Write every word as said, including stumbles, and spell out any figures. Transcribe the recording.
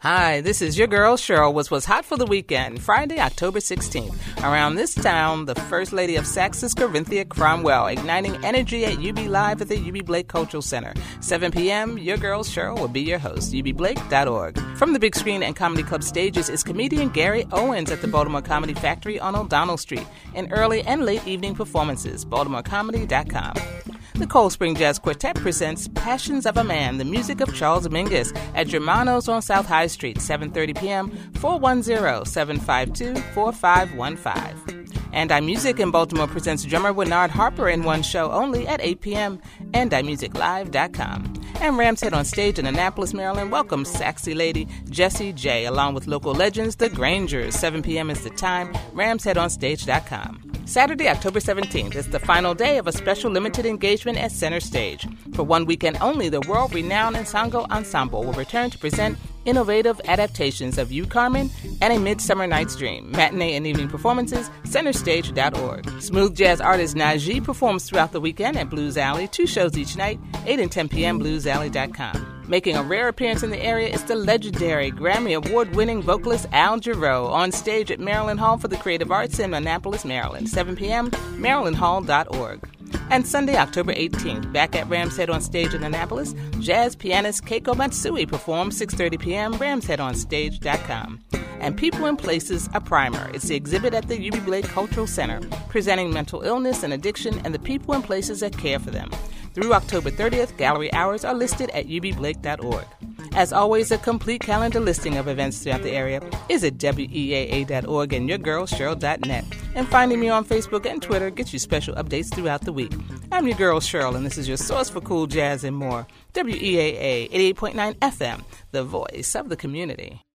Hi, this is your girl Cheryl with What's Hot for the Weekend, Friday, October sixteenth. Around this town, the First Lady of Sax is Corinthia Cromwell, igniting energy at U B Live at the U B Blake Cultural Center. seven p.m., your girl Cheryl will be your host, u b blake dot org. From the Big Screen and Comedy Club stages is comedian Gary Owens at the Baltimore Comedy Factory on O'Donnell Street, in early and late evening performances, baltimore comedy dot com. The Cold Spring Jazz Quartet presents Passions of a Man, the music of Charles Mingus, at Germano's on South High Street, seven thirty p.m., four one zero, seven five two, four five one five. And iMusic in Baltimore presents drummer Bernard Harper in one show only at eight p.m., and i music live dot com. And Ram's Head on Stage in Annapolis, Maryland welcomes Saxy Lady Jessie J, along with local legends, The Grangers. seven p.m. is the time, rams head on stage dot com. Saturday, October seventeenth is the final day of a special limited engagement at Center Stage. For one weekend only, the world-renowned Nsango Ensemble will return to present innovative adaptations of You, Carmen, and A Midsummer Night's Dream. Matinee and evening performances, center stage dot org. Smooth jazz artist Najee performs throughout the weekend at Blues Alley, two shows each night, eight and ten p.m., blues alley dot com. Making a rare appearance in the area is the legendary Grammy Award-winning vocalist Al Jarreau, on stage at Maryland Hall for the Creative Arts in Annapolis, Maryland, seven p.m., maryland hall dot org. And Sunday, October eighteenth, back at Ram's Head on Stage in Annapolis, jazz pianist Keiko Matsui performs six thirty p.m., rams head on stage dot com. And People and Places, a Primer. It's the exhibit at the U B Blake Cultural Center, presenting mental illness and addiction and the people and places that care for them. Through October thirtieth, gallery hours are listed at u b blake dot org. As always, a complete calendar listing of events throughout the area is at w e a a dot org and your girl cheryl dot net. And finding me on Facebook and Twitter gets you special updates throughout the week. I'm your girl Cheryl, and this is your source for cool jazz and more. W E A A eighty-eight point nine F M, the voice of the community.